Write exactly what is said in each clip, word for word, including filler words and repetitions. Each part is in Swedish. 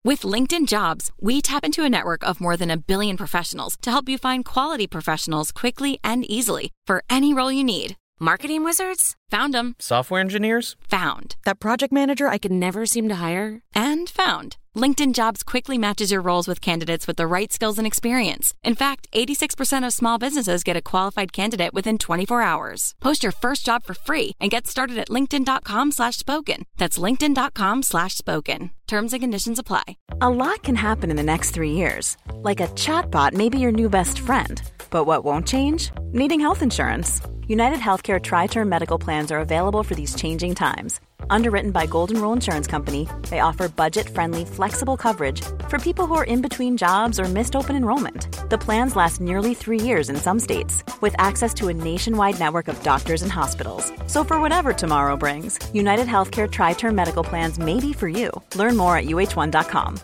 With LinkedIn Jobs, we tap into a network of more than a billion professionals to help you find quality professionals quickly and easily for any role you need. Marketing wizards? Found them. Software engineers? Found. That project manager I could never seem to hire? And found. LinkedIn Jobs quickly matches your roles with candidates with the right skills and experience. In fact, eighty-six percent of small businesses get a qualified candidate within twenty-four hours. Post your first job for free and get started at linkedin.com slash spoken. That's linkedin.com slash spoken. Terms and conditions apply. A lot can happen in the next three years. Like a chatbot may be your new best friend. But what won't change? Needing health insurance. United Healthcare Tri-Term Medical Plans are available for these changing times. Underwritten by Golden Rule Insurance Company, they offer budget-friendly, flexible coverage for people who are in between jobs or missed open enrollment. The plans last nearly three years in some states, with access to a nationwide network of doctors and hospitals. So for whatever tomorrow brings, United Healthcare Tri-Term Medical Plans may be for you. Learn more at u h one dot com.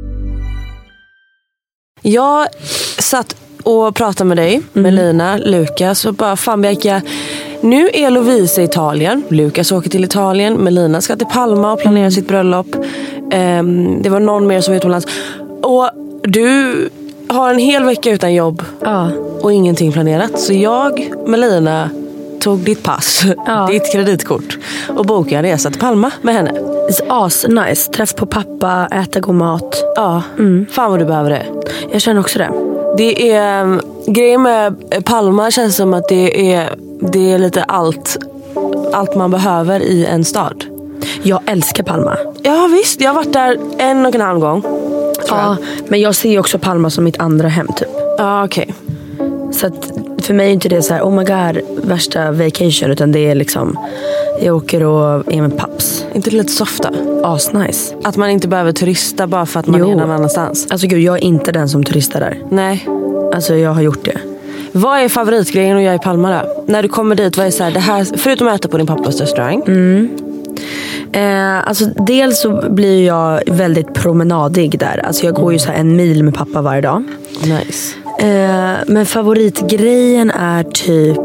Jag satt och pratade med dig, med Lina, Lukas, och bara, fan Bianca, nu är Lovisa i Italien, Lukas åker till Italien, Melina ska till Palma och planera sitt bröllop. um, Det var någon mer som var utomlands. Och du har en hel vecka utan jobb, ja. Och ingenting planerat. Så jag, Melina, tog ditt pass, ja. ditt kreditkort, och bokade en resa till Palma med henne. As nice, träff på pappa, äta god mat. Ja, mm. Fan vad du behöver det. Jag känner också det. Det är um, grejen med Palma känns som att det är det är lite allt allt man behöver i en stad. Jag älskar Palma. Ja visst, jag har varit där en och en halv gång. Ja, men jag ser ju också Palma som mitt andra hem typ. Ja, okej. Okay. Så att för mig är inte det så här, oh my god, värsta vacation, utan det är liksom, jag åker och är med paps. Inte lite softa? As nice. Att man inte behöver turista bara för att man jo. är någon annanstans. Alltså gud, jag är inte den som turistar där. Nej. Alltså jag har gjort det. Vad är favoritgrejen att göra i Palma då? När du kommer dit, vad är så här, det här, förutom att äta på din pappas restaurang? Mm. Eh, alltså dels så blir jag väldigt promenadig där. Alltså jag går ju så här en mil med pappa varje dag. Nice. Eh, men favoritgrejen är typ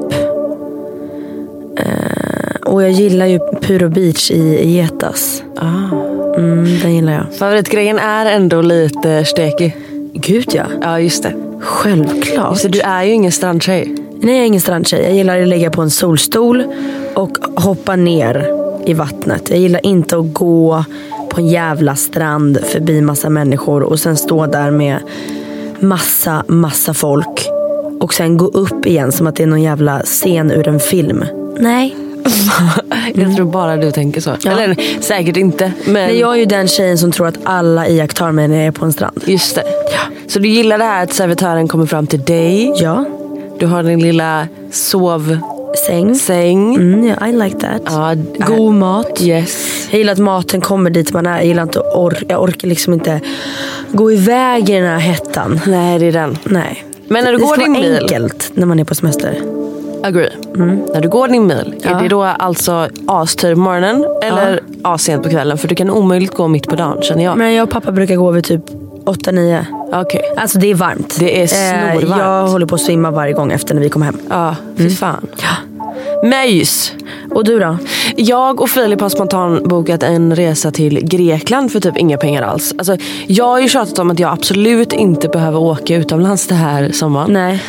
eh, och jag gillar ju Puro Beach i, i Getas. Ah. Mm, den gillar jag. Favoritgrejen är ändå lite stekig. Gud ja. Ja just det. Självklart. Så du är ju ingen strandtjej. Nej, jag är ingen strandtjej. Jag gillar att ligga på en solstol och hoppa ner i vattnet. Jag gillar inte att gå på en jävla strand förbi massa människor och sen stå där med massa, massa folk och sen gå upp igen som att det är någon jävla scen ur en film. Nej. Jag tror bara du tänker så. Ja. Eller säkert inte. Men... Nej, jag är ju den tjejen som tror att alla iakttar mig när jag är på en strand. Just det. Ja. Så du gillar det här att servitören kommer fram till dig? Ja. Du har din lilla sov... Säng. Säng. Mm, yeah, I like that. Ja, god mat. Yes. Jag gillar att maten kommer dit man är. Jag gillar inte att or- jag orkar liksom inte gå iväg i den här hettan. Nej, det är den. Nej. Men när du det går din mil, enkelt när man är på semester. Agree. Mm. När du går din mil, ja. Är det då alltså astid på morgonen eller ja. asent på kvällen? För du kan omöjligt gå mitt på dagen, känner jag. Men jag och pappa brukar gå vid typ åtta nio. Okej. Okay. Alltså det är varmt. Det är snorvarmt. Eh, jag håller på att svimma varje gång efter när vi kommer hem. Ja, fy mm. fan. Ja. Möjs. Och du då? Jag och Filip har spontant bokat en resa till Grekland för typ inga pengar alls. Alltså, jag har ju tjatat om att jag absolut inte behöver åka utomlands det här sommaren. Nej.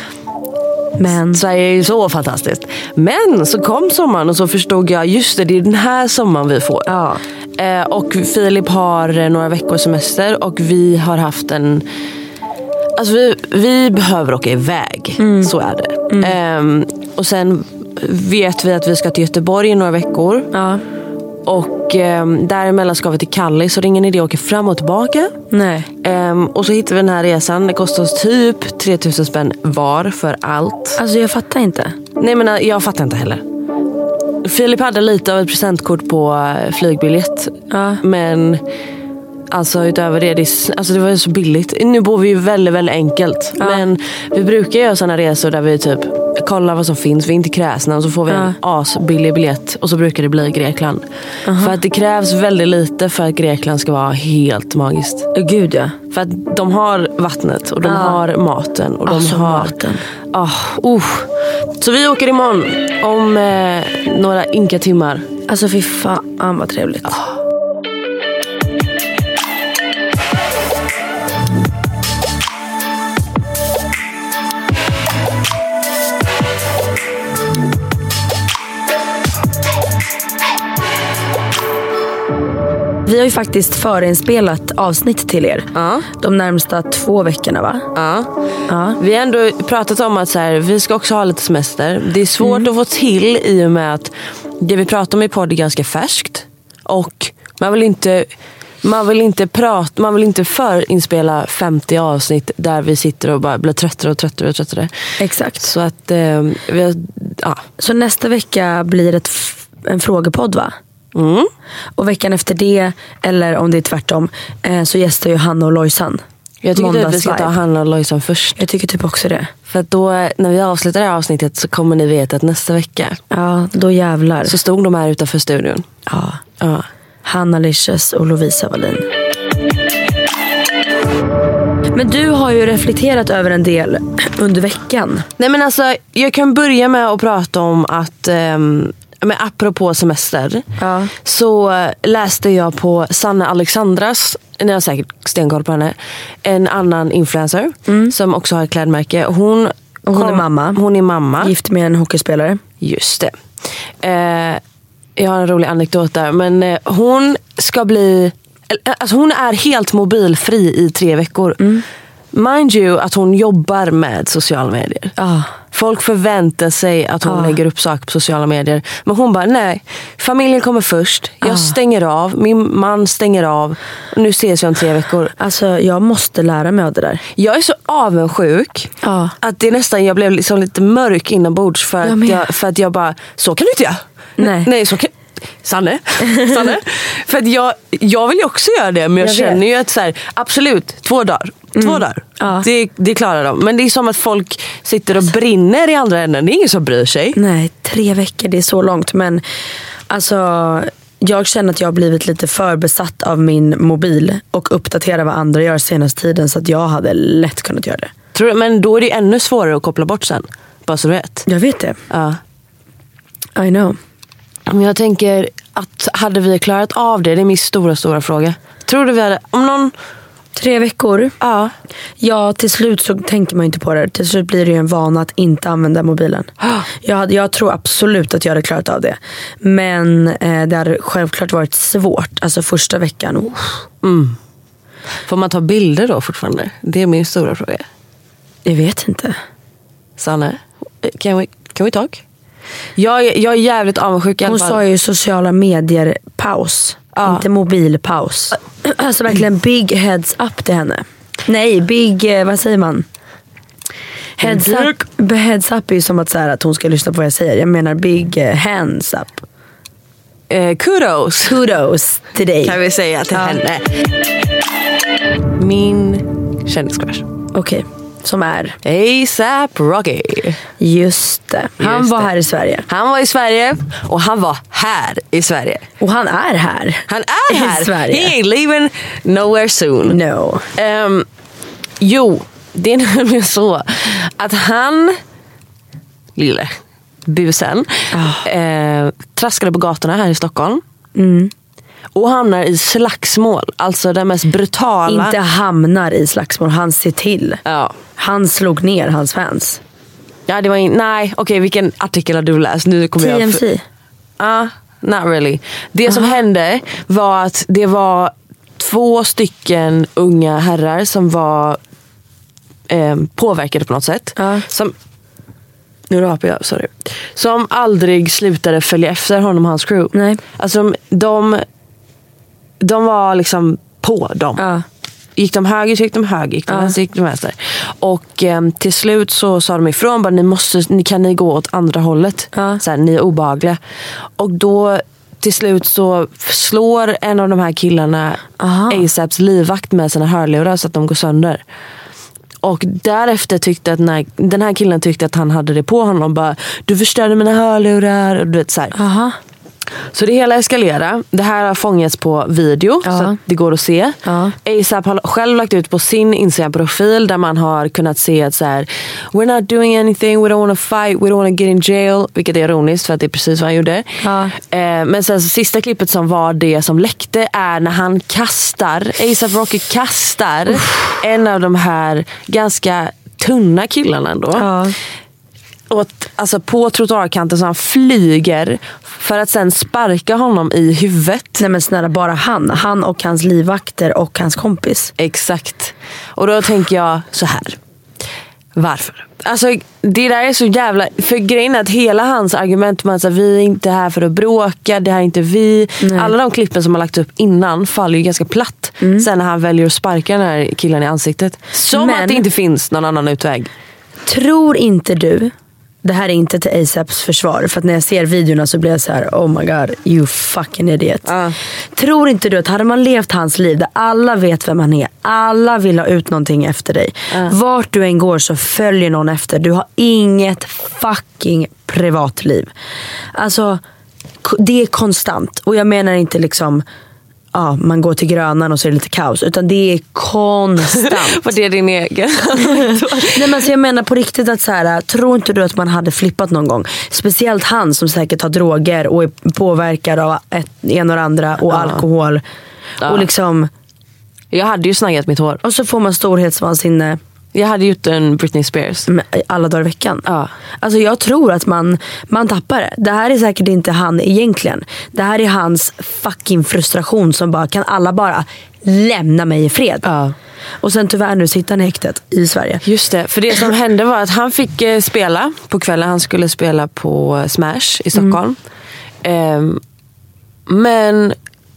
Men Sverige är ju så fantastiskt. Men så kom sommaren och så förstod jag, just det, det är den här sommaren vi får. Ja. Eh, och Filip har några veckors semester och vi har haft en... Alltså vi, vi behöver åka iväg, mm. så är det. Mm. Eh, och sen vet vi att vi ska till Göteborg i några veckor. Ja. Och eh, däremellan ska vi till Kallis, så det är ingen idé att åka fram och tillbaka. Nej. Eh, och så hittar vi den här resan. Det kostar oss typ tre tusen spänn var för allt. Alltså jag fattar inte. Nej men jag fattar inte heller. Filip hade lite av ett presentkort på flygbiljett. Ja. Men alltså utöver det, det, alltså det var så billigt. Nu bor vi ju väldigt, väldigt enkelt. Ja. Men vi brukar göra sådana resor där vi typ kollar vad som finns. Vi är inte kräsna och så får vi ja. en asbillig biljett. Och så brukar det bli Grekland. Uh-huh. För att det krävs väldigt lite för att Grekland ska vara helt magiskt. Oh, gud ja. För att de har vattnet och de ja. har maten. Och de alltså, har maten. Oh, uh. Så vi åker imorgon om eh, några inka timmar. Alltså fy fan vad trevligt. Oh. vi har ju faktiskt förinspelat avsnitt till er. Ja. De närmsta två veckorna, va? Ja. Ja. Vi har ändå pratat om att så här, vi ska också ha lite semester. Det är svårt mm. att få till i och med att det vi pratar om i podd är ganska färskt. Och man vill inte... Man vill inte prata, man vill inte förinspela femtio avsnitt där vi sitter och bara blir tröttare och tröttare och tröttare. Exakt. Så att eh, vi har, ja. Så nästa vecka blir ett f- en frågepodd, va? Mm. Och veckan efter det, eller om det är tvärtom, eh, så gästar ju Hanna och Lojsan. Jag tycker att vi ska ta Hanna och Lojsan först. Jag tycker typ också det. För att då, när vi avslutar det här avsnittet så kommer ni veta att nästa vecka Ja, då jävlar. så stod de här utanför studion. Ja. Ja. Hanna Licious och Lovisa Wallin. Men du har ju reflekterat över en del under veckan. Nej men alltså, jag kan börja med att prata om att um, men apropå semester Ja. så läste jag på Sanna Alexandras, ni har säkert stenkoll på henne, en annan influencer mm. som också har ett klädmärke. Hon, och hon kom, är mamma. Hon är mamma. Gift med en hockeyspelare. Just det. Eh, jag har en rolig anekdot där. Men eh, hon ska bli... Alltså hon är helt mobilfri i tre veckor. Mm. Mind you att hon jobbar med sociala medier. Ah. Folk förväntar sig att hon ah. lägger upp saker på sociala medier. Men hon bara, nej. Familjen kommer först. Jag ah. stänger av. Min man stänger av. Nu ses jag om tre veckor. Alltså jag måste lära mig av det där. Jag är så avundsjuk. Ah. Att det nästan, jag blev liksom lite mörk inombords. För, jag att jag, för att jag bara, så kan du inte göra. Nej. Nej, så kan... Sanne, Sanne. För att jag, jag vill ju också göra det. Men jag, jag känner vet. ju att så här, absolut, två dagar mm. Två dagar, ja. det, det klarar de. Men det är som att folk sitter och brinner i andra änden. Det är ingen som bryr sig. Nej, tre veckor, det är så långt. Men alltså, jag känner att jag har blivit lite förbesatt av min mobil och uppdatera vad andra gör senaste tiden. Så att jag hade lätt kunnat göra det. Tror du, men då är det ännu svårare att koppla bort sen. Bara så du vet. Jag vet det. Ja. I know. Men jag tänker att hade vi klarat av det, det är min stora, stora fråga. Tror du vi hade, om någon... Tre veckor? Ja. Ja, till slut så tänker man inte på det. Till slut blir det ju en vana att inte använda mobilen. Jag, jag tror absolut att jag hade klarat av det. Men eh, det hade självklart varit svårt. Alltså första veckan. Oh. Mm. Får man ta bilder då fortfarande? Det är min stora fråga. Jag vet inte. Sanne, can we, can we talk? Jag, jag är jävligt avundsjuk. Hon sa ju sociala medier paus. Ja. Inte mobilpaus. Alltså verkligen big heads up till henne. Nej, big, vad säger man? Heads up, heads up är ju som att, så här, att hon ska lyssna på vad jag säger. Jag menar big hands up. eh, Kudos Kudos till dig, kan vi säga till ja. henne. Min kändiscrush. Okej, okay. Som är A$AP Rocky. Just det. Han Just var det. här i Sverige. Han var i Sverige och han var här i Sverige. Och han är här. Han är här i Sverige. He ain't leaving nowhere soon. No. Um, jo, det är nämligen så att han, lille busen, oh. eh, traskade på gatorna här i Stockholm. Mm. Och hamnar i slagsmål. Alltså den mest brutala. Inte hamnar i slagsmål, han ser till. Ja. Han slog ner hans fans. Ja, det var in... Nej, okej, okay, vilken artikel har du läst? Nu kommer T M C? Ja, jag... uh, not really. Det uh-huh. som hände var att det var två stycken unga herrar som var eh, påverkade på något sätt. Uh. Som... Nu rapar jag, sorry. Som aldrig slutade följa efter honom och hans crew. Nej. Alltså de... de De var liksom på dem. Ja. Gick de höger så gick de höger, gick de ja. vänster gick de vänster. Och eh, till slut så sa de ifrån bara, ni måste, ni kan ni gå åt andra hållet. Ja. Så här, ni är obehagliga. Och då till slut så slår en av de här killarna A$APs livvakt med sina hörlurar så att de går sönder. Och därefter tyckte att när, den här killen tyckte att han hade det på honom, bara, du förstörde mina hörlurar och du vet så här. Aha. Så det hela eskalerar. Det här har fångats på video, ja. Så att det går att se. Ja. A$AP har själv lagt ut på sin Instagram-profil där man har kunnat se att så här, we're not doing anything, we don't want to fight, we don't want to get in jail. Vilket är ironiskt för att det är precis vad han gjorde. Ja. Eh, men sen så sista klippet som var det som läckte är när han kastar, A$AP Rocky kastar Uff. en av de här ganska tunna killarna ändå. Ja. Och, alltså på trottoarkanten så han flyger för att sen sparka honom i huvudet. Nej men snälla, bara han. Han och hans livvakter och hans kompis. Exakt. Och då tänker jag så här. Varför? Alltså det där är så jävla... För grejen är att hela hans argument med att vi är inte här för att bråka, det här är inte vi. Nej. Alla de klippen som har lagt upp innan faller ju ganska platt. Mm. Sen när han väljer att sparka den här killen i ansiktet. Som Men, att det inte finns någon annan utväg. Tror inte du... Det här är inte till A$APs försvar. För att när jag ser videorna så blir jag så här: oh my god, you fucking idiot. uh. Tror inte du att hade man levt hans liv där alla vet vem han är, alla vill ha ut någonting efter dig, uh. vart du än går så följer någon efter. Du har inget fucking privatliv. Alltså det är konstant. Och jag menar inte liksom ja, man går till Grönan och så är det lite kaos. Utan det är konstant. För det är din egen. Nej, men så jag menar på riktigt att så här, tror inte du att man hade flippat någon gång? Speciellt han som säkert har droger och är påverkad av ett, en och andra och ja. alkohol. Ja. Och liksom... Jag hade ju snaggat mitt hår. Och så får man storhetsvansinne. Jag hade gjort en Britney Spears. Alla dagar i veckan. Ja. Alltså jag tror att man, man tappar det. Det här är säkert inte han egentligen. Det här är hans fucking frustration som bara, kan alla bara lämna mig i fred. Ja. Och sen tyvärr nu sitter han i häktet i Sverige. Just det, för det som hände var att han fick eh, spela på kvällen. Han skulle spela på Smash i Stockholm. Mm. Eh, men...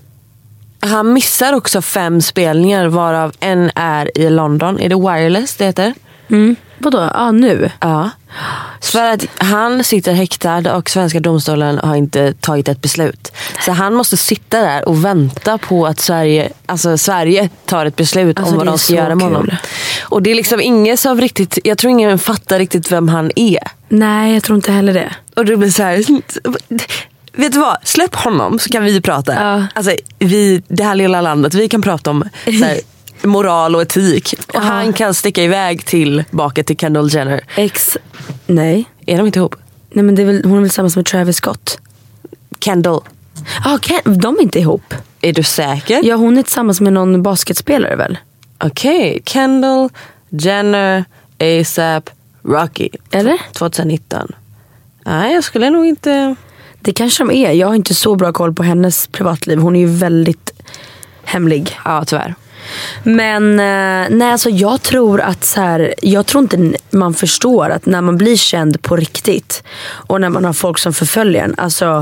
Han missar också fem spelningar varav en är i London. Är det Wireless det heter? Mm. Vadå? Ja, ah, nu? Ja. För att han sitter häktad och svenska domstolen har inte tagit ett beslut. Så han måste sitta där och vänta på att Sverige, alltså Sverige tar ett beslut alltså, om vad de ska göra med honom. Och det är liksom ingen som riktigt, jag tror ingen fattar riktigt vem han är. Nej, jag tror inte heller det. Och det blir så här... Vet du vad? Släpp honom så kan vi prata. Ja. Alltså, vi, det här lilla landet, vi kan prata om så här, moral och etik. Och ja. Han kan sticka iväg tillbaka till Kendall Jenner. Ex... Nej. Är de inte ihop? Nej, men det är väl, hon är väl tillsammans med Travis Scott. Kendall. Ja, ah, Ken, de är inte ihop. Är du säker? Ja, hon är tillsammans med någon basketspelare väl? Okej, okay. Kendall, Jenner, A$AP, Rocky. Eller? tjugonitton. Nej, jag skulle nog inte... Det kanske de är. Jag har inte så bra koll på hennes privatliv. Hon är ju väldigt hemlig. Ja, tyvärr. Men nej, alltså jag tror att så här, jag tror inte man förstår att när man blir känd på riktigt och när man har folk som förföljer en, alltså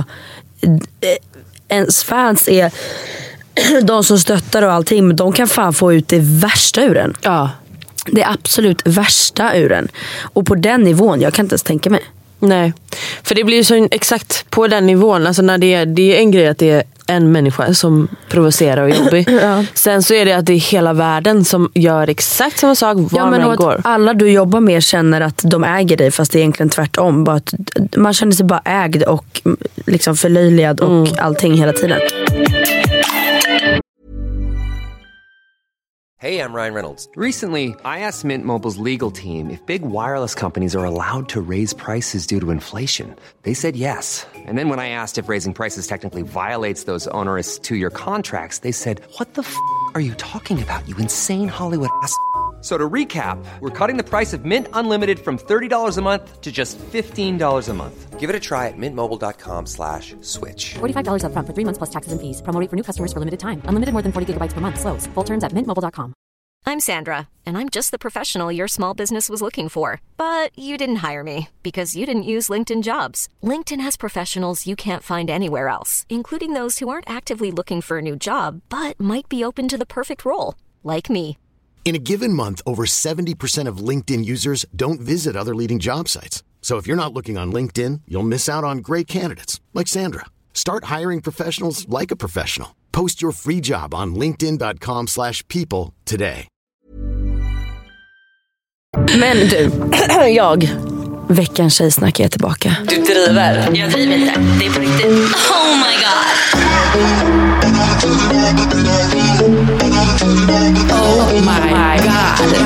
ens fans är de som stöttar och allting, men de kan fan få ut det värsta ur en. Ja. Det absolut värsta ur en. Och på den nivån, jag kan inte ens tänka mig. Nej, för det blir ju så exakt på den nivån. Alltså när det är, det är en grej att det är en människa som provocerar och jobbig. Ja. Sen så är det att det är hela världen som gör exakt samma sak var ja, men man går. Alla du jobbar med känner att de äger dig, fast det är egentligen tvärtom. Bara att man känner sig bara ägd och liksom förlöjligad och mm. allting hela tiden. Hey, I'm Ryan Reynolds. Recently, I asked Mint Mobile's legal team if big wireless companies are allowed to raise prices due to inflation. They said yes. And then when I asked if raising prices technically violates those onerous two-year contracts, they said, what the f*** are you talking about, you insane Hollywood ass f- So to recap, we're cutting the price of Mint Unlimited from thirty dollars a month to just fifteen dollars a month. Give it a try at mintmobile.com slash switch. forty-five dollars up front for three months plus taxes and fees. Promo rate for new customers for limited time. Unlimited more than forty gigabytes per month. Slows full terms at mint mobile dot com. I'm Sandra, and I'm just the professional your small business was looking for. But you didn't hire me because you didn't use LinkedIn Jobs. LinkedIn has professionals you can't find anywhere else, including those who aren't actively looking for a new job, but might be open to the perfect role, like me. In a given month, over seventy percent of LinkedIn users don't visit other leading job sites. So if you're not looking on LinkedIn, you'll miss out on great candidates like Sandra. Start hiring professionals like a professional. Post your free job on linkedin.com slash people today. Men du, jag, veckans tjejsnack är tillbaka. Du driver. Jag driver inte, det är på riktigt. Oh my god. Oh my god.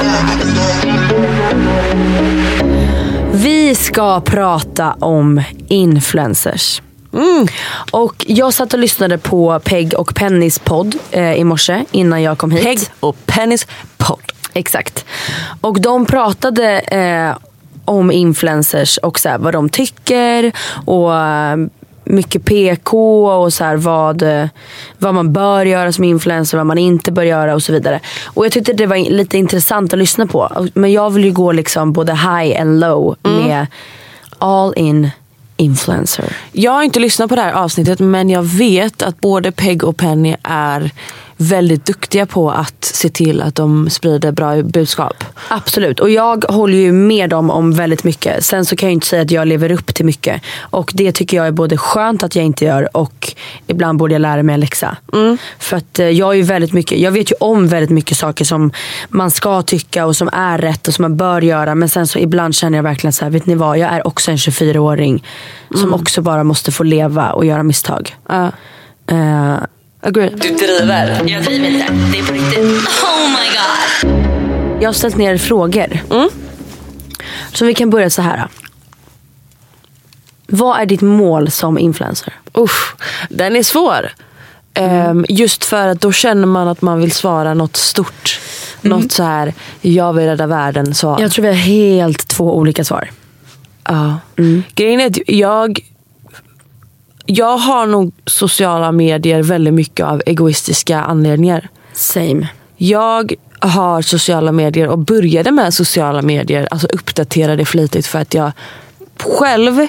Vi ska prata om influencers. Mm. Och jag satt och lyssnade på Peg och Pennys podd eh, i morse innan jag kom hit. Peg och Pennys podd. Exakt. Och de pratade eh, om influencers och så här, vad de tycker och eh, mycket P K och så här vad, vad man bör göra som influencer, vad man inte bör göra och så vidare. Och jag tyckte det var lite intressant att lyssna på. Men jag vill ju gå liksom både high and low mm. med all in influencer. Jag har inte lyssnat på det här avsnittet, men jag vet att både Peg och Penny är väldigt duktiga på att se till att de sprider bra budskap. Absolut, och jag håller ju med dem om väldigt mycket. Sen så kan jag inte säga att jag lever upp till mycket. Och det tycker jag är både skönt att jag inte gör, och ibland borde jag lära mig en läxa. Mm. För att jag är ju väldigt mycket, jag vet ju om väldigt mycket saker som man ska tycka och som är rätt och som man bör göra. Men sen så ibland känner jag verkligen så här, vet ni vad, jag är också en tjugofyraåring mm. som också bara måste få leva och göra misstag. Ja. Uh, Agree. Du driver. Jag driver inte. Det är på riktigt. Oh my god. Jag har ställt ner frågor. Mm. Så vi kan börja så här. Vad är ditt mål som influencer? Usch, den är svår. Mm. Um, just för att då känner man att man vill svara något stort. Mm. Något så här, jag vill rädda världen. Så. Jag tror vi har helt två olika svar. Ja. Mm. Grejen är att jag... Jag har nog sociala medier väldigt mycket av egoistiska anledningar. Same. Jag har sociala medier och började med sociala medier, alltså uppdaterade flitigt för att jag själv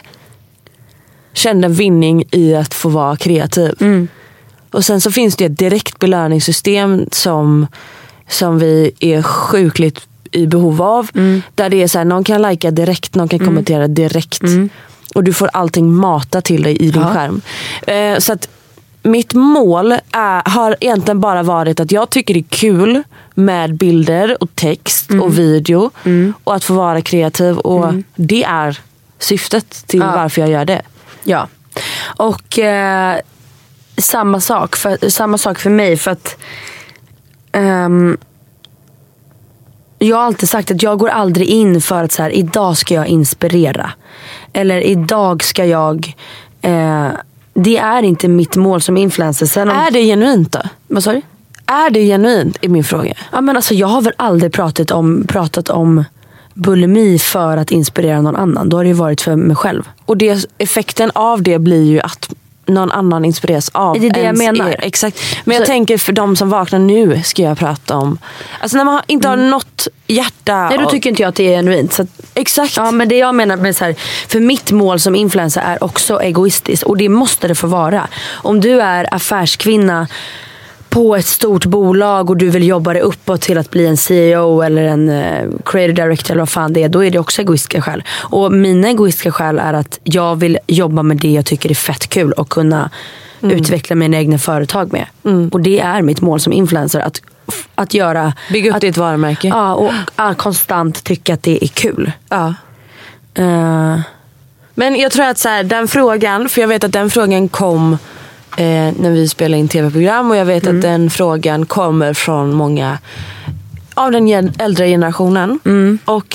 kände en vinning i att få vara kreativ. Mm. Och sen så finns det ett direkt belöningssystem som, som vi är sjukligt i behov av. Mm. Där det är så här, någon kan likea direkt, någon kan mm. kommentera direkt. Mm. Och du får allting mata till dig i din ja. skärm. Eh, så att mitt mål är, har egentligen bara varit att jag tycker det är kul med bilder och text mm. och video. Mm. Och att få vara kreativ. Och mm. det är syftet till ja. varför jag gör det. Ja. Och eh, samma sak för, samma sak för mig. För att um, jag har alltid sagt att jag går aldrig in för att så här, idag ska jag inspirera. Eller idag ska jag... Eh, det är inte mitt mål som influencer. Sen om, är det genuint då? Vad sa du? Är det genuint i min fråga? Ja, men alltså, jag har väl aldrig pratat om, pratat om bulimi för att inspirera någon annan. Då har det ju varit för mig själv. Och det, effekten av det blir ju att någon annan inspireras av. Det är det jag menar. Er. Exakt. Men så, jag tänker för de som vaknar nu ska jag prata om. Alltså när man inte mm. har något hjärta. Nej, då tycker inte jag att det är genuint. Så att, exakt. Ja, men det jag menar med så här, för mitt mål som influencer är också egoistiskt. Och det måste det få vara. Om du är affärskvinna på ett stort bolag och du vill jobba dig uppåt till att bli en C E O eller en uh, creative director eller vad fan det är, då är det också egoistiska skäl. Och mina egoistiska skäl är att jag vill jobba med det jag tycker är fett kul och kunna mm. utveckla mina egna företag med. Mm. Och det är mitt mål som influencer, att, att göra... Bygga upp att, ditt varumärke. Ja, och att konstant tycka att det är kul. Ja. Uh, Men jag tror att så här, den frågan, för jag vet att den frågan kom Eh, när vi spelar in tv-program och jag vet mm. att den frågan kommer från många av den gen- äldre generationen mm. och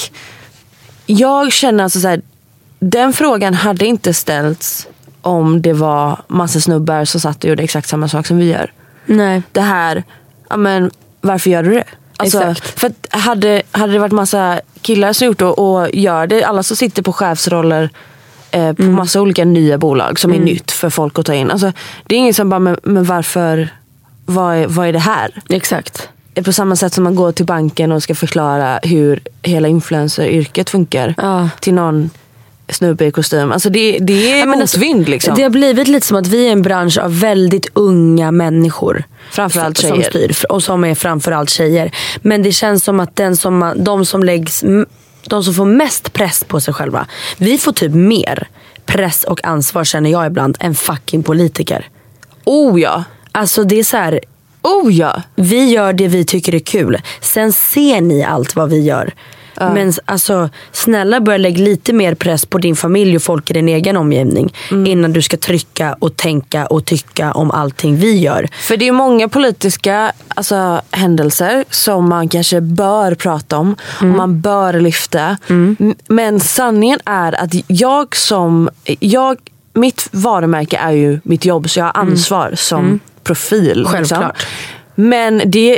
jag känner alltså så här, den frågan hade inte ställts om det var massa snubbar som satt och gjorde exakt samma sak som vi gör. Nej. Det här, ja men varför gör du det? Alltså, exakt. För att hade, hade det varit massa killar som gjort och, och gör det, alla som sitter på chefsroller på mm. massa olika nya bolag som mm. är nytt för folk att ta in. Alltså, det är ingen som bara, men, men varför, vad är, vad är det här? Exakt. På samma sätt som man går till banken och ska förklara hur hela influenceryrket funkar ja. till någon snubbe i kostym. Alltså det, det är ja, motvind liksom. Det har blivit lite som att vi är en bransch av väldigt unga människor. Framförallt som, tjejer. Som styr, och som är framförallt tjejer. Men det känns som att den som, de som läggs... De som får mest press på sig själva. Vi får typ mer press och ansvar, känner jag ibland, än fucking politiker. Oh ja. Alltså det är så här. Oh ja. Vi gör det vi tycker är kul. Sen ser ni allt vad vi gör. Uh. Men alltså, snälla börja lägga lite mer press på din familj och folk i din egen omgivning mm. innan du ska trycka och tänka och tycka om allting vi gör. För det är många politiska alltså, händelser som man kanske bör prata om mm. och man bör lyfta. Mm. Men sanningen är att jag som jag, mitt varumärke är ju mitt jobb, så jag har ansvar mm. som mm. profil. Självklart. Liksom. Men det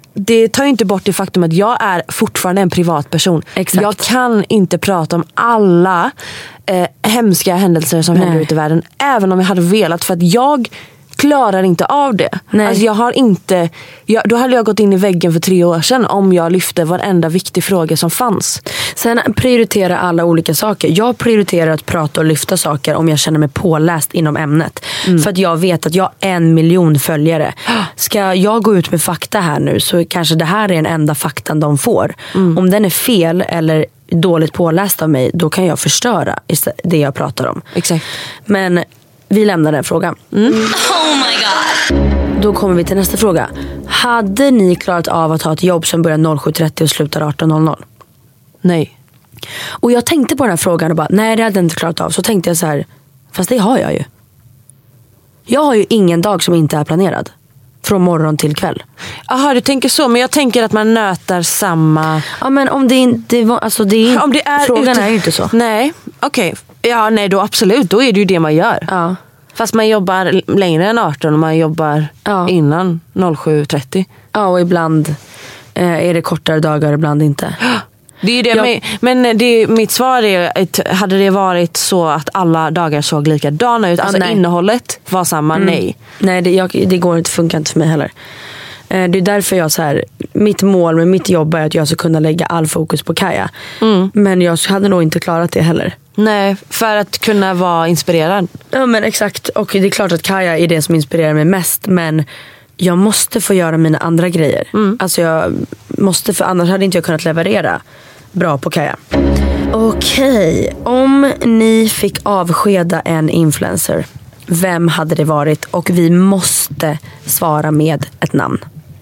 det tar ju inte bort det faktum att jag är fortfarande en privatperson. Exakt. Jag kan inte prata om alla eh, hemska händelser som Nej. händer ute i världen, även om jag hade velat, för att jag klarar inte av det. Nej. Alltså jag har inte jag, då hade jag gått in i väggen för tre år sedan om jag lyfte varenda viktig fråga som fanns. Sen prioritera alla olika saker. Jag prioriterar att prata och lyfta saker om jag känner mig påläst inom ämnet. Mm. För att jag vet att jag har en miljon följare. Ska jag gå ut med fakta här nu, så kanske det här är den enda faktan de får. Mm. Om den är fel eller dåligt påläst av mig, då kan jag förstöra det jag pratar om. Exakt. Men vi lämnar den frågan. Mm. Oh my god. Då kommer vi till nästa fråga. Hade ni klarat av att ha ett jobb som börjar sju trettio och slutar arton noll noll? Nej. Och jag tänkte på den här frågan och bara, nej, det hade jag inte klarat av. Så tänkte jag så här, fast det har jag ju. Jag har ju ingen dag som inte är planerad. Från morgon till kväll. Jaha, du tänker så. Men jag tänker att man nötar samma... Ja, men om det inte var... Alltså det är, om det är frågan ute... är ju inte så. Nej, okej. Okay. Ja, nej, då absolut. Då är det ju det man gör. Ja. Fast man jobbar längre än arton och man jobbar ja. innan sju trettio. Ja, och ibland eh, är det kortare dagar, ibland inte. Det är ju det. Jag... Men, men det, mitt svar är att hade det varit så att alla dagar såg likadana ut, alltså ah, innehållet var samma, mm. nej. Nej, det, jag, det går inte, funkar inte för mig heller. Eh, det är därför jag så här, mitt mål med mitt jobb är att jag ska kunna lägga all fokus på Kaja. Mm. Men jag hade nog inte klarat det heller. Nej, för att kunna vara inspirerad. Ja, men exakt. Och det är klart att Kaja är det som inspirerar mig mest, men jag måste få göra mina andra grejer. Mm. Alltså jag måste, för annars hade inte jag kunnat leverera bra på Kaja. Okej, om ni fick avskeda en influencer, vem hade det varit? Och vi måste svara med ett namn.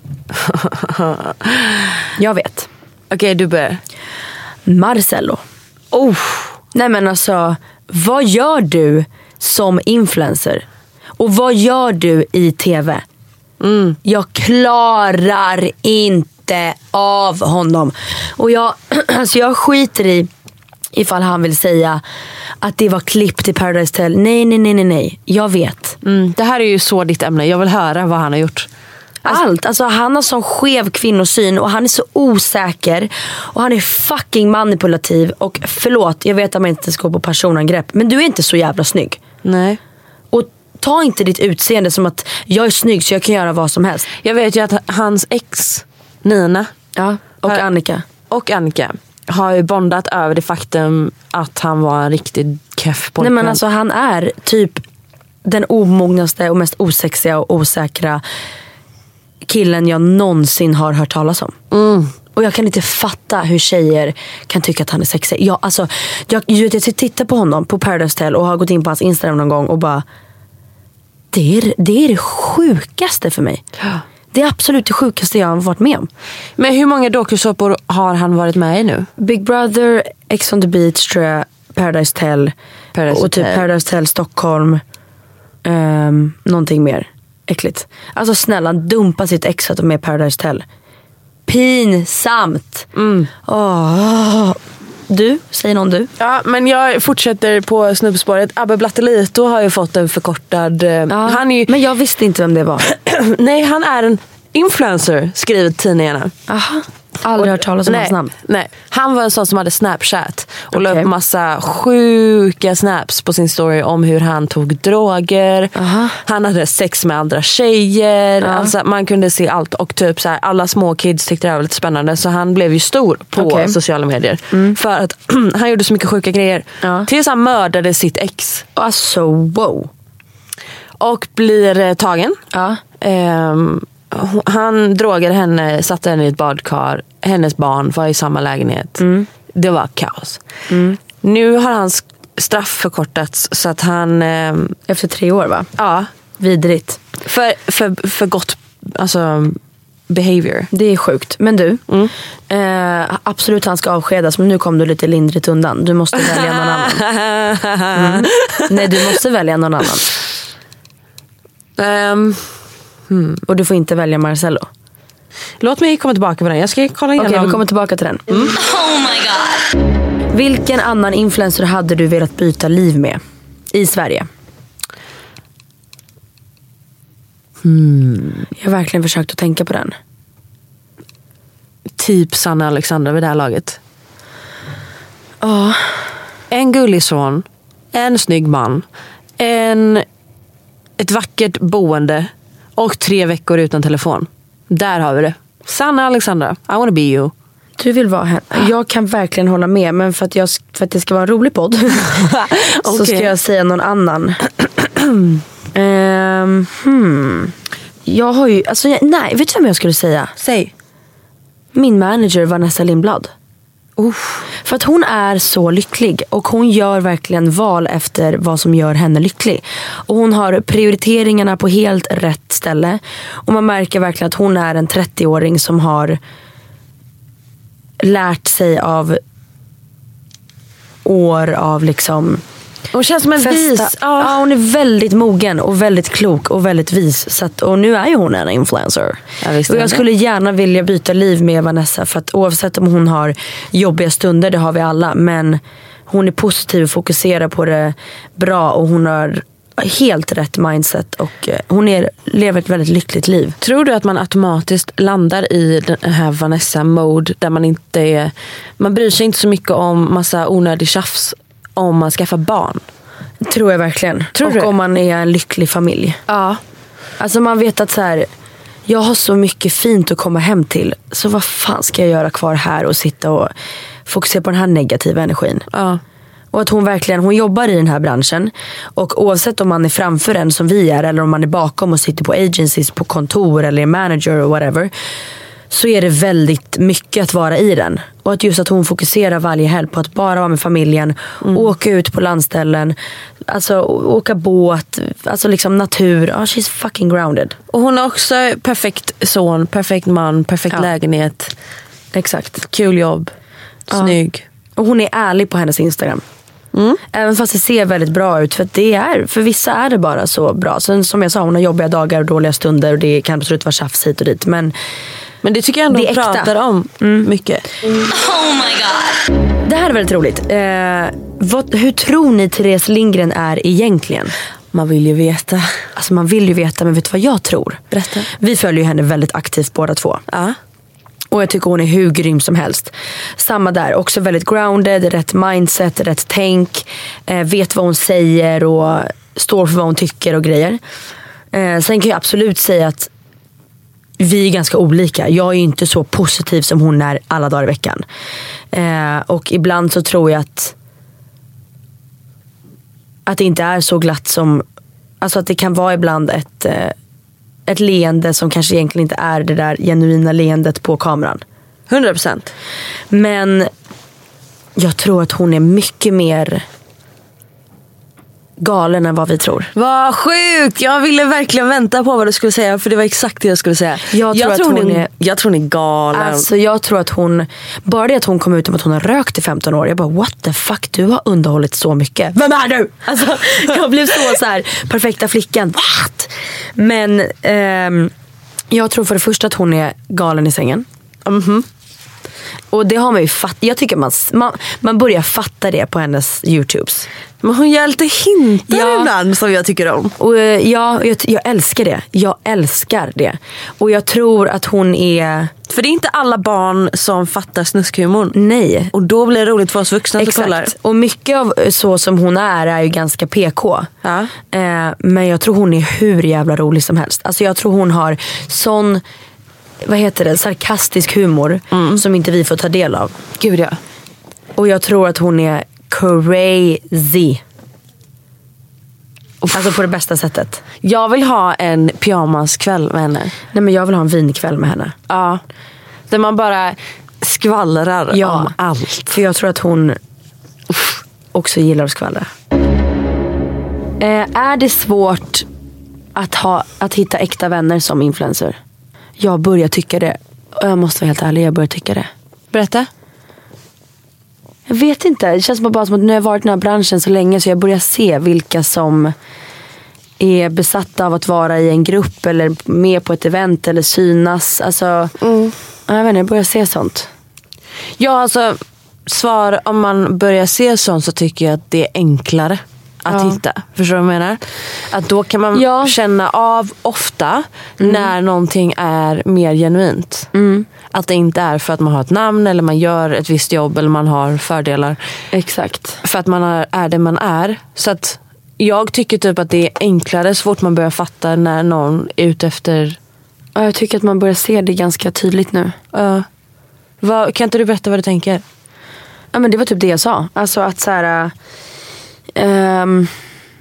Jag vet. Okej, okay, du börjar. Marcello. Oh. Nej men alltså, vad gör du som influencer? Och vad gör du i tv? Mm. Jag klarar inte av honom. Och jag, alltså jag skiter i ifall han vill säga att det var klipp till Paradise Hotel. Nej, nej, nej, nej, nej. Jag vet. Mm. Det här är ju så ditt ämne. Jag vill höra vad han har gjort. Allt, alltså han har sån skev kvinnosyn och han är så osäker och han är fucking manipulativ. Och förlåt, jag vet att man inte ska gå på personangrepp, men du är inte så jävla snygg. Nej. Och ta inte ditt utseende som att jag är snygg så jag kan göra vad som helst. Jag vet ju att hans ex Nina, ja, och har, Annika och Annika har ju bondat över det faktum att han var en riktigt keff pojkvän. Nej men alltså han är typ den omognaste och mest osexiga och osäkra killen jag någonsin har hört talas om. Mm. Och jag kan inte fatta hur tjejer kan tycka att han är sexig. Jag, alltså, jag, jag, jag tittar på honom på Paradise Hotel och har gått in på hans Instagram någon gång och bara, det är det, är det sjukaste för mig. Det är absolut det sjukaste jag har varit med om. Men hur många dokusåpor har han varit med i nu? Big Brother, Ex on the Beach tror jag, Paradise Hotel Paradise och typ Hotel. Paradise Hotel Stockholm, um, någonting mer äckligt. Alltså snälla, dumpa sitt ex att de är med Paradise Hotel. Pinsamt. Mm. Oh. Du, säger någon du? Ja, men jag fortsätter på snubbspåret. Abbe Blattelito har ju fått en förkortad... Ja, han är ju... Men jag visste inte vem det var. Nej, han är en influencer, skriver tidningarna. Aha. Aldrig hört talas om nej, hans namn. Nej. Han var en sån som hade Snapchat och okay. la upp massa sjuka snaps på sin story om hur han tog droger. Aha. Han hade sex med andra tjejer. Ja. Alltså, man kunde se allt. Och typ så här, alla små kids tyckte det var lite spännande. Så han blev ju stor på okay. sociala medier. Mm. För att han gjorde så mycket sjuka grejer. Ja. Tills han mördade sitt ex. Alltså wow. Och blir tagen. Ja. Ehm, Han drogade henne, satte henne i ett badkar. Hennes barn var i samma lägenhet. Mm. Det var kaos. Mm. Nu har hans straff förkortats så att han... Eh, Efter tre år va? Ja. Vidrigt. För, för, för gott alltså, behavior. Det är sjukt. Men du, mm. eh, absolut han ska avskedas. Men nu kom du lite lindrigt undan. Du måste välja någon annan. Mm. Nej, du måste välja någon annan. Um, hmm. Och du får inte välja Marcello. Låt mig komma tillbaka på den. Jag ska kolla igenom. Okej, vi kommer tillbaka till den. Mm. Oh my god. Vilken annan influencer hade du velat byta liv med i Sverige? Hmm. Jag har verkligen försökt att tänka på den. typ Sanna Alexandra vid det här laget. Ja. Oh. En gullig son, en snygg man, en, ett vackert boende och tre veckor utan telefon. Där har vi det. Sanna Alexandra, I wanna be you. Du vill vara henne. Jag kan verkligen hålla med, men för att, jag, för att det ska vara en rolig podd så okay. ska jag säga någon annan. um, hmm. Jag har ju, alltså jag, nej, vet du vem jag skulle säga? Säg. Min manager Vanessa Lindblad. Uff. För att hon är så lycklig och hon gör verkligen val efter vad som gör henne lycklig. Och hon har prioriteringarna på helt rätt ställe. Och man märker verkligen att hon är en trettioåring som har lärt sig av år av liksom hon känns som en festa. vis. Ja. ja, hon är väldigt mogen och väldigt klok och väldigt vis. Så att, och nu är ju hon en influencer. Jag och jag skulle gärna vilja byta liv med Vanessa. För att oavsett om hon har jobbiga stunder, det har vi alla. Men hon är positiv och fokuserar på det bra. Och hon har helt rätt mindset. Och hon är, lever ett väldigt lyckligt liv. Tror du att man automatiskt landar i den här Vanessa-mode där man inte är, man bryr sig inte så mycket om massa onödig tjafs om man skaffar barn? Tror jag verkligen. Tror och du? Om man är en lycklig familj. Ja. Alltså man vet att så här, jag har så mycket fint att komma hem till. Så vad fan ska jag göra kvar här och sitta och fokusera på den här negativa energin? Ja. Och att hon verkligen, hon jobbar i den här branschen. Och oavsett om man är framför en som vi är, eller om man är bakom och sitter på agencies, på kontor eller är manager och whatever, så är det väldigt mycket att vara i den. Och att just att hon fokuserar varje helg på att bara vara med familjen, mm. åka ut på landställen, alltså åka båt, alltså liksom natur. Oh, she's fucking grounded. Och hon har också perfekt son, perfekt man, perfekt ja. lägenhet. Exakt. Kul jobb, ja. snygg. Och hon är ärlig på hennes Instagram. Mm. Även fast det ser väldigt bra ut. För att det är, för vissa är det bara så bra. Sen som jag sa, hon har jobbiga dagar och dåliga stunder. Och det kan absolut vara tjafs hit och dit. Men, men det tycker jag ändå hon pratar om mm. mycket. Oh my god. Det här är väldigt roligt. eh, vad, Hur tror ni Therese Lindgren är egentligen? Man vill ju veta. Alltså man vill ju veta, men vet du vad jag tror? Berätta. Vi följer ju henne väldigt aktivt båda två. Ja. Och jag tycker hon är hur grym som helst. Samma där, också väldigt grounded, rätt mindset, rätt tänk, eh, vet vad hon säger och står för vad hon tycker och grejer. Eh, sen kan jag absolut säga att vi är ganska olika. Jag är ju inte så positiv som hon är alla dagar i veckan. Eh, och ibland så tror jag att att det inte är så glatt som, alltså att det kan vara ibland ett eh, ett leende som kanske egentligen inte är det där genuina leendet på kameran. hundra procent. Men jag tror att hon är mycket mer galen än vad vi tror. Vad sjukt! Jag ville verkligen vänta på vad du skulle säga, för det var exakt det jag skulle säga. Jag tror, jag tror, att hon är, är, jag tror hon är galen. Alltså jag tror att hon, bara det att hon kom ut om att hon har rökt i femton år. Jag bara, what the fuck, du har underhållit så mycket. Vem är du? Alltså, jag blev så så här, perfekta flickan. What? Men ehm, jag tror för det första att hon är galen i sängen. Mhm. Och det har man ju fatt. Jag tycker man, man, man börjar fatta det på hennes YouTubes. Men hon gör lite hintar ja. ibland som jag tycker om. Och ja, jag, jag älskar det. Jag älskar det. Och jag tror att hon är... För det är inte alla barn som fattar snuskhumorn. Nej. Och då blir det roligt för oss vuxna som kollar. Och mycket av så som hon är är ju ganska P K. Ja. Eh, men jag tror hon är hur jävla rolig som helst. Alltså jag tror hon har sån... vad heter det, sarkastisk humor mm. som inte vi får ta del av. Gud ja. Och jag tror att hon är crazy. Uff. Alltså på det bästa sättet. Jag vill ha en pyjamaskväll med henne. Nej, men jag vill ha en vinkväll med henne. Ja. Där man bara skvallrar ja. om allt. För jag tror att hon Uff. också gillar att skvallra. Eh, är det svårt att, ha, att hitta äkta vänner som influencer? Jag börjar tycka det. Och jag måste vara helt ärlig, jag börjar tycka det. Berätta. Jag vet inte, det känns bara som att nu har jag varit i den här branschen så länge, så jag börjar se vilka som är besatta av att vara i en grupp eller med på ett event eller synas. Alltså, mm. jag vet inte, jag börjar se sånt. Ja, alltså svar, om man börjar se sånt så tycker jag att det är enklare att Ja. hitta. Förstår du vad jag menar? Att då kan man Ja. känna av ofta Mm. när någonting är mer genuint. Mm. Att det inte är för att man har ett namn eller man gör ett visst jobb eller man har fördelar. Exakt. För att man är, är det man är. Så att jag tycker typ att det är enklare så fort man börjar fatta när någon är ute efter... Ja, jag tycker att man börjar se det ganska tydligt nu. Uh, vad, kan inte du berätta vad du tänker? Ja, men det var typ det jag sa. Alltså att så här... Um,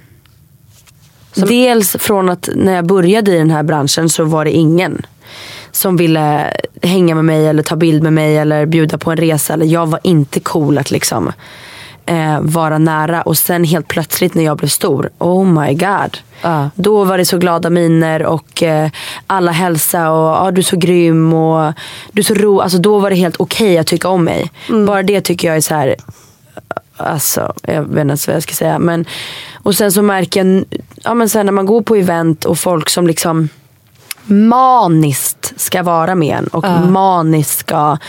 dels från att när jag började i den här branschen så var det ingen som ville hänga med mig eller ta bild med mig eller bjuda på en resa. Eller jag var inte cool att liksom eh, vara nära. Och sen helt plötsligt när jag blev stor, oh my god. Uh. Då var det så glada miner och eh, alla hälsa och ah, du är så grym och du är så ro. Alltså då var det helt okej okay att tycka om mig. Mm. Bara det tycker jag är så här. Alltså, jag vet inte vad jag ska säga. Men, och sen så märker jag, ja, men sen när man går på event och folk som liksom maniskt ska vara med en och uh. maniskt ska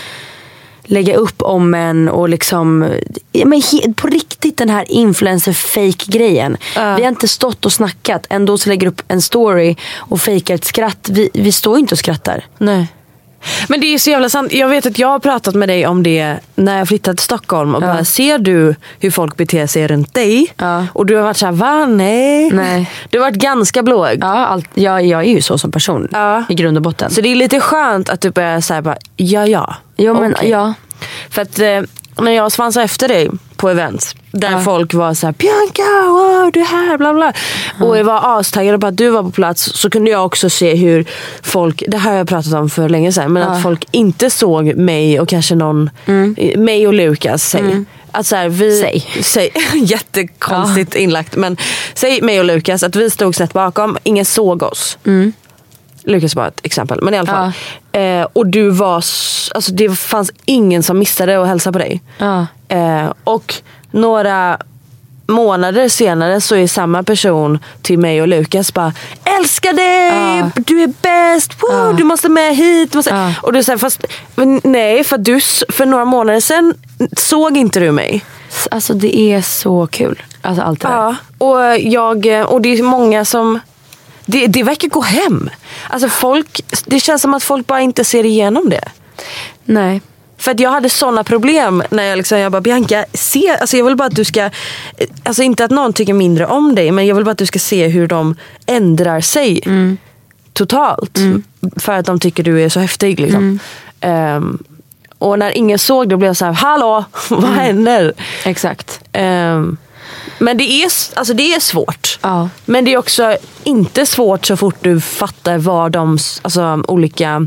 lägga upp om en och liksom, ja, men he, på riktigt den här influencer fake grejen. Uh. Vi har inte stått och snackat, ändå så lägger upp en story och fejkar ett skratt. Vi, vi står inte och skrattar. Nej. Men det är så jävla sant. Jag vet att jag har pratat med dig om det när jag flyttade till Stockholm och ja. bara, ser du hur folk beter sig runt dig? Ja. Och du har varit såhär, va? Nej. Nej. Du har varit ganska blåg. Ja, allt, jag, jag är ju så som person ja. i grund och botten. Så det är lite skönt att du börjar säga bara, ja ja. Ja, men okay. ja. För att eh, när jag svansade efter dig på events där ja. folk var så här, Bianca, wow, du är här, bla bla. Ja. Och jag var astaggad på att du var på plats, så kunde jag också se hur folk, det här har jag pratat om för länge sedan, men ja. att folk inte såg mig och kanske någon, mm. mig och Lukas, säg. Mm. Att så här, vi, säg. säg jättekonstigt ja. inlagt, men säg mig och Lukas att vi stod snett bakom, ingen såg oss. Mm. Lukas var ett exempel, men i alla fall. Ja. Eh, och du var, alltså det fanns ingen som missade att hälsa på dig. Ja. Eh, och några månader senare så är samma person till mig och Lukas bara, älskar dig, ja. du är bäst, wow, ja. du måste med hit. Måste... Ja. Och du säger, fast nej, för du för några månader sedan såg inte du mig. Alltså det är så kul. Alltså allt det där. Ja. Och, jag, och det är många som Det, det verkar gå hem. Alltså folk, det känns som att folk bara inte ser igenom det. Nej. För att jag hade såna problem när jag liksom, jag bara, Bianca, se, alltså jag vill bara att du ska, alltså inte att någon tycker mindre om dig, men jag vill bara att du ska se hur de ändrar sig mm. totalt. Mm. För att de tycker du är så häftig liksom. Mm. Um, och när ingen såg det blev jag så här, hallå, vad mm. händer? Exakt. Um, Men det är, alltså det är svårt. Ja. Men det är också inte svårt så fort du fattar vad de alltså, olika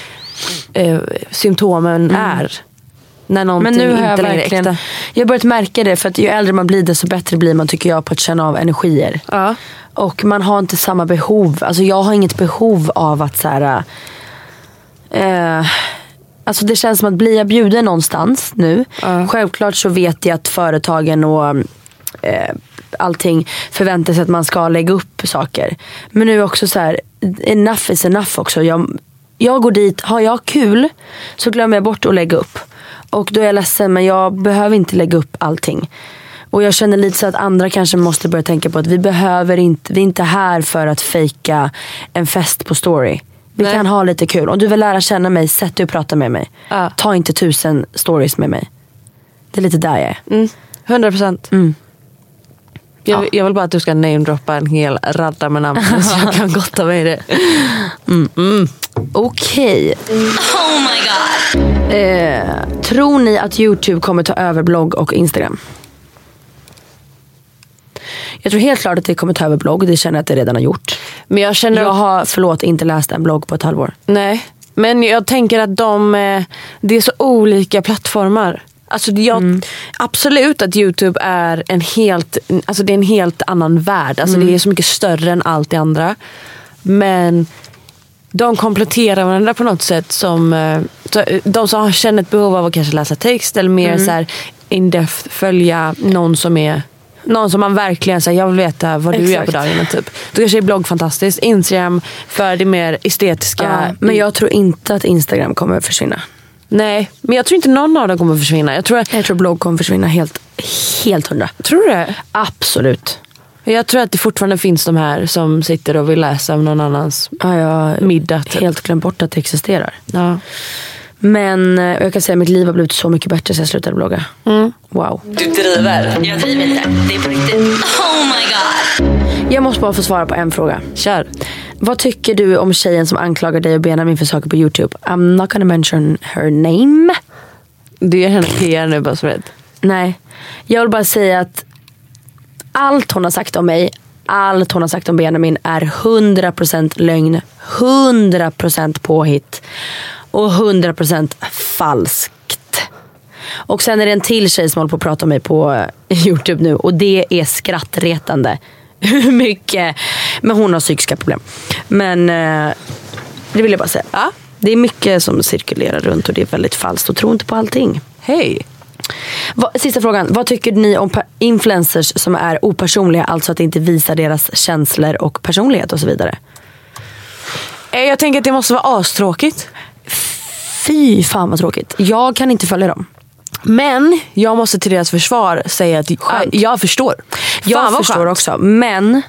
eh, symptomen mm. är. När någonting Men nu har jag inte längre verkligen, äkta. jag har börjat märka det, för att ju äldre man blir desto bättre blir man, tycker jag, på att känna av energier. Ja. Och man har inte samma behov. Alltså jag har inget behov av att så här, eh, alltså det känns som att blir jag bjuden någonstans nu. Ja. Självklart så vet jag att företagen och eh, allting förväntar sig att man ska lägga upp saker. Men nu också så här, enough is enough också. Jag, jag går dit, har jag kul så glömmer jag bort att lägga upp. Och då är jag ledsen, men jag behöver inte lägga upp allting. Och jag känner lite så att andra kanske måste börja tänka på att vi behöver inte, vi är inte här för att fejka en fest på story. Vi Nej. kan ha lite kul. Om du vill lära känna mig, sätt dig och prata med mig. Ja. Ta inte tusen stories med mig. Det är lite där jag är. Mm. hundra procent. Mm. Jag, ja. jag vill bara att du ska namedroppa en hel radda med namn så jag kan gotta mig det. Mm. Mm. Okej. Okay. Oh my god. Eh, tror ni att YouTube kommer ta över blogg och Instagram? Jag tror helt klart att det kommer ta över blogg. Det känner jag att det redan har gjort. Men jag känner Jag har, förlåt, inte läst en blogg på ett halvår. Nej, men jag tänker att de det är så olika plattformar. Alltså jag, mm. absolut att YouTube är en helt, alltså det är en helt annan värld. Alltså mm. det är så mycket större än allt det andra. Men de kompletterar varandra på något sätt som de som känner ett behov av att kanske läsa text eller mer mm. så här in-depth följa någon som är någon som man verkligen säger, jag vill veta vad du Exakt. gör på dagen typ. Då kanske är blogg fantastiskt. Instagram för det mer estetiska. Ja, men jag tror inte att Instagram kommer försvinna. Nej, men jag tror inte någon av dem kommer försvinna. Jag tror, att... jag tror blogg kommer försvinna helt, helt hundra. Tror du det? Absolut. Jag tror att det fortfarande finns de här som sitter och vill läsa av någon annans ja, jag middag. Typ. Helt glömt bort att det existerar. Ja. Men jag kan säga att mitt liv har blivit så mycket bättre sen jag slutade blogga. Mm. Wow. Du driver. Jag driver inte. Det är på riktigt. Oh my god. Jag måste bara få svara på en fråga. Kör. Vad tycker du om tjejen som anklagar dig och Benjamin för saker på YouTube? I'm not gonna mention her name. Du gör henne P R nu bara så rädd. Nej. Jag vill bara säga att allt hon har sagt om mig, allt hon har sagt om Benjamin är hundra procent lögn, hundra procent påhitt och hundra procent falskt. Och sen är det en till tjej som håller på att prata om mig på YouTube nu, och det är skrattretande. Hur mycket. Men hon har psykiska problem. Men eh, det vill jag bara säga. Ja, det är mycket som cirkulerar runt och det är väldigt falskt, och tro inte på allting. Hej. Va, sista frågan. Vad tycker ni om influencers som är opersonliga, alltså att inte visa deras känslor och personlighet och så vidare? Jag tänker att det måste vara astråkigt. Fy fan vad tråkigt. Jag kan inte följa dem. Men jag måste till deras försvar säga att Skönt. jag förstår. Jag förstår skönt. också. Men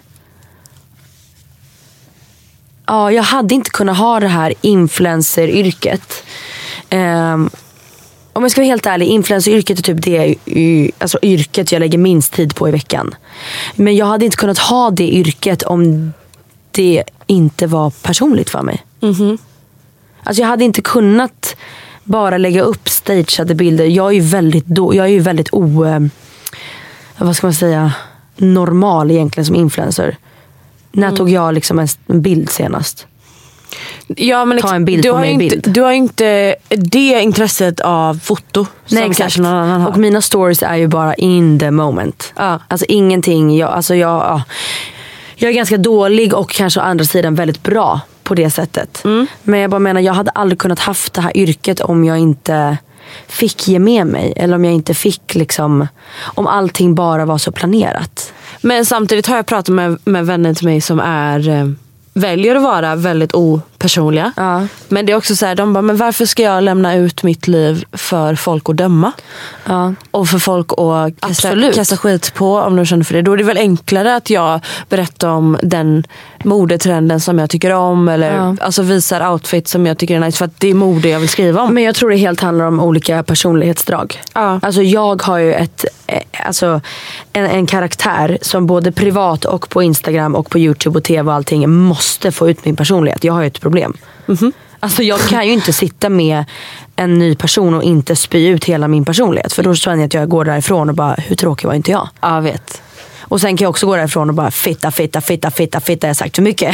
ja, jag hade inte kunnat ha det här influencer-yrket. Um, om jag ska vara helt ärlig, influencer-yrket är typ det alltså yrket jag lägger minst tid på i veckan. Men jag hade inte kunnat ha det yrket om det inte var personligt för mig. Mm-hmm. Alltså jag hade inte kunnat bara lägga upp stageade bilder. Jag är ju väldigt då, jag är ju väldigt o eh, vad ska man säga, normal egentligen som influencer. När mm. tog jag liksom en, en bild senast? Ja, men ta en bild du på har mig inte, bild. Du har inte det intresset av foto. Nej, som exakt. någon annan har. Och mina stories är ju bara in the moment. Ja. Alltså ingenting. Jag, alltså jag, ja. jag är ganska dålig och kanske å andra sidan väldigt bra på det sättet. Mm. Men jag bara menar, jag hade aldrig kunnat haft det här yrket om jag inte fick ge med mig. Eller om jag inte fick liksom, om allting bara var så planerat. Men samtidigt har jag pratat med, med vänner till mig som är eh, väljer att vara väldigt opersonliga. Ja. Men det är också så här, de bara, men varför ska jag lämna ut mitt liv för folk att döma? Ja. Och för folk att kasta, kasta skit på, om de känner för det. Då är det väl enklare att jag berättar om den modetrenden som jag tycker om. Eller ja. alltså visar outfit som jag tycker är nice, för att det är mode jag vill skriva om. Men jag tror det helt handlar om olika personlighetsdrag. Ja. Alltså jag har ju ett, alltså en, en karaktär som både privat och på Instagram och på YouTube och tv och allting måste få ut min personlighet. Jag har ju ett problem. Mm-hmm. Alltså jag kan ju inte sitta med en ny person och inte spy ut hela min personlighet. För då känner jag att jag går därifrån och bara, hur tråkig var inte jag? Ja, jag vet. Och sen kan jag också gå därifrån och bara, fitta, fitta, fitta, fitta, fitta, jag har sagt för mycket.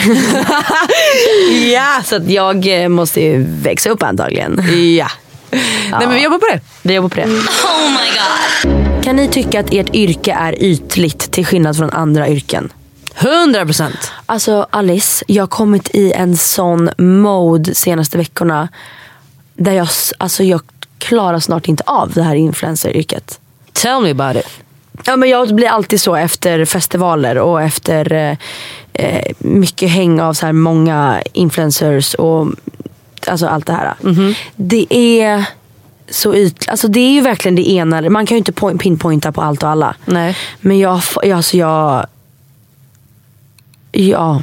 Ja, så att jag måste ju växa upp antagligen. Ja. Ja. Nej, men vi jobbar på det. Vi jobbar på det. Oh my god. Kan ni tycka att ert yrke är ytligt till skillnad från andra yrken? hundra procent. Alltså Alice, jag har kommit i en sån mode senaste veckorna där jag, alltså jag klarar snart inte av det här influencer-yrket. Tell me about it. Ja, men jag blir alltid så efter festivaler och efter eh, mycket häng av så här många influencers och alltså allt det här. Mm-hmm. Det är så yt, alltså det är ju verkligen det ena. Man kan ju inte point, pinpointa på allt och alla. Nej. Men jag, alltså jag ja,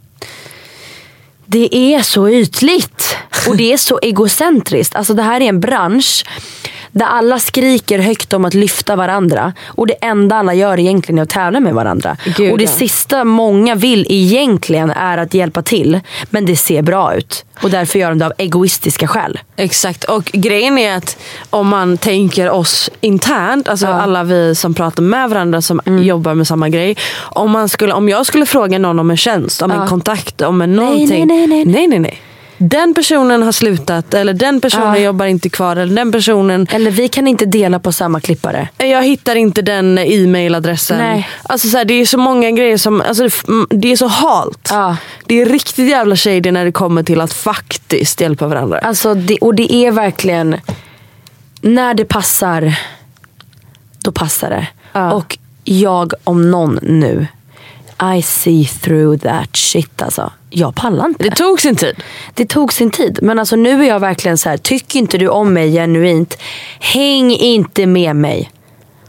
det är så ytligt och det är så egocentriskt. Alltså det här är en bransch där alla skriker högt om att lyfta varandra, och det enda alla gör egentligen är att tävla med varandra. Gud, och det ja. sista många vill egentligen är att hjälpa till, men det ser bra ut och därför gör de det av egoistiska skäl. Exakt, och grejen är att om man tänker oss internt, alltså ja. alla vi som pratar med varandra som mm. jobbar med samma grej, om, man skulle, om jag skulle fråga någon om en tjänst, om ja. en kontakt, om en någonting, nej, nej, nej, nej. nej, nej, nej. Den personen har slutat, eller den personen ja. jobbar inte kvar, eller den personen, eller vi kan inte dela på samma klippare. Jag hittar inte den e-mailadressen. Nej. Alltså så här, det är så många grejer som, alltså det är så halt. Ja. Det är riktigt jävla shady när det kommer till att faktiskt hjälpa varandra. Alltså det, och det är verkligen, när det passar, då passar det. Ja. Och jag om någon nu, I see through that shit alltså. Jag pallar inte. Det tog sin tid. Det tog sin tid. Men alltså nu är jag verkligen så här, tycker inte du om mig genuint, häng inte med mig.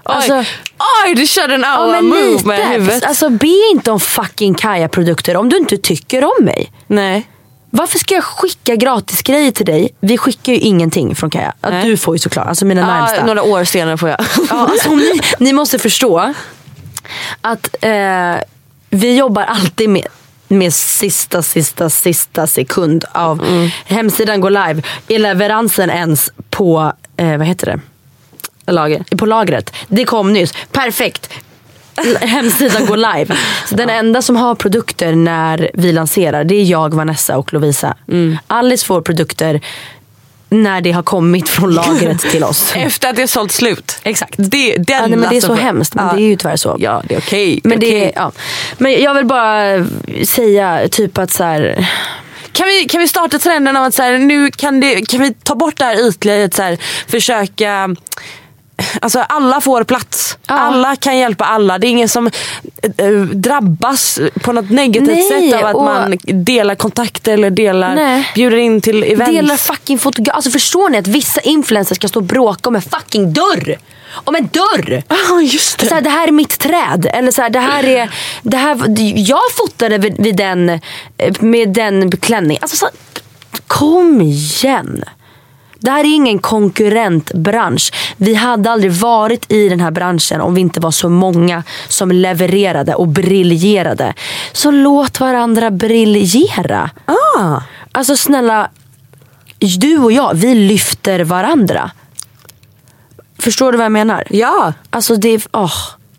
Alltså, oj, oj, du körde en aura ja, move lite. med huvudet. Alltså be inte om fucking Kaja-produkter om du inte tycker om mig. Nej. Varför ska jag skicka gratis grejer till dig? Vi skickar ju ingenting från Kaja. Att du får ju såklart, alltså mina ja, närmsta. Några år senare får jag. Ja, alltså, ni, ni måste förstå att eh, vi jobbar alltid med med sista, sista, sista sekund av mm. hemsidan går live. Är leveransen ens på, eh, vad heter det? Lager. På lagret. Det kom nyss. Perfekt. Hemsidan går live. Så den enda som har produkter när vi lanserar, det är jag, Vanessa och Lovisa. Mm. Alice får produkter när det har kommit från lagret till oss. Efter att det är sålt slut. Exakt. Det, den ja, nej, men det är så för... hemskt, men ja. Det är ju tyvärr så. Ja, det är okej. Men, det är det, okej. ja. Men jag vill bara säga typ att så här... Kan vi, kan vi starta trenden av att så här, nu kan, det, kan vi ta bort det här ytliga i att så här, försöka... Alltså alla får plats. Ja. Alla kan hjälpa alla. Det är ingen som äh, drabbas på något negativt Nej, sätt av att och... man delar kontakter eller delar, Nej. bjuder in till events. Delar fucking fotograf. Alltså förstår ni att vissa influencers ska stå och bråka om en fucking dörr? Om en dörr! Ja, oh, just det. Så här, det här är mitt träd. Eller så här, det här är... Det här, jag fotade vid, vid den, med den klänning. Alltså så, kom igen. Det här är ingen konkurrentbransch. Vi hade aldrig varit i den här branschen om vi inte var så många som levererade och briljerade. Så låt varandra briljera. Ah. Alltså snälla, du och jag, vi lyfter varandra. Förstår du vad jag menar? Ja. Alltså det är... Oh.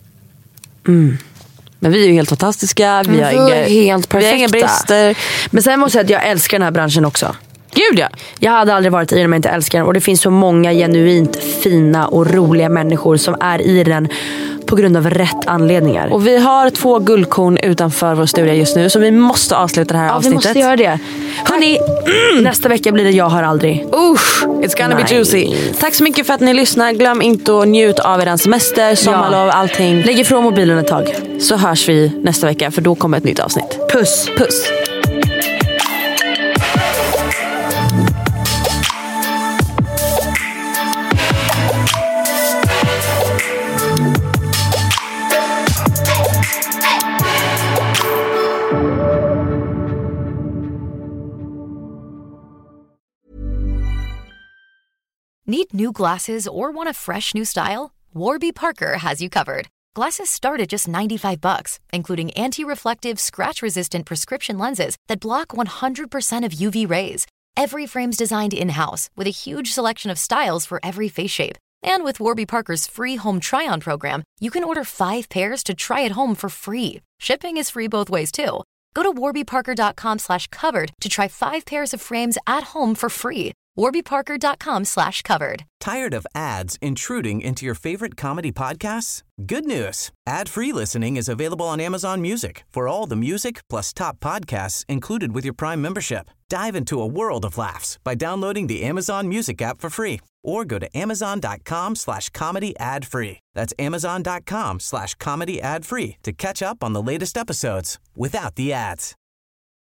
Mm. Men vi är ju helt fantastiska. Vi har inga, helt perfekta. Vi har inga brister. Men sen måste jag säga att jag älskar den här branschen också. Gud ja. Jag hade aldrig varit i den om jag inte älskar den. Och det finns så många genuint fina och roliga människor som är i den på grund av rätt anledningar. Och vi har två guldkorn utanför vår studio just nu, så vi måste avsluta det här ja, avsnittet. Ja, vi måste göra det. Hörrni, mm. nästa vecka blir det Jag har aldrig. Usch, it's gonna nice. be juicy. Tack så mycket för att ni lyssnar. Glöm inte att njuta av er semester, sommarlov, ja. allting. Lägg ifrån mobilen ett tag. Så hörs vi nästa vecka, för då kommer ett nytt avsnitt. Puss. Puss. Need new glasses or want a fresh new style? Warby Parker has you covered. Glasses start at just ninety-five bucks, including anti-reflective, scratch-resistant prescription lenses that block one hundred percent of U V rays. Every frame's designed in-house with a huge selection of styles for every face shape. And with Warby Parker's free home try-on program, you can order five pairs to try at home for free. Shipping is free both ways too. Go to warbyparker.com slash covered to try five pairs of frames at home for free. warbyparker.com slash covered. Tired of ads intruding into your favorite comedy podcasts? Good news. Ad-free listening is available on Amazon Music for all the music plus top podcasts included with your Prime membership. Dive into a world of laughs by downloading the Amazon Music app for free or go to amazon.com slash comedy ad free. That's amazon.com slash comedy ad free to catch up on the latest episodes without the ads.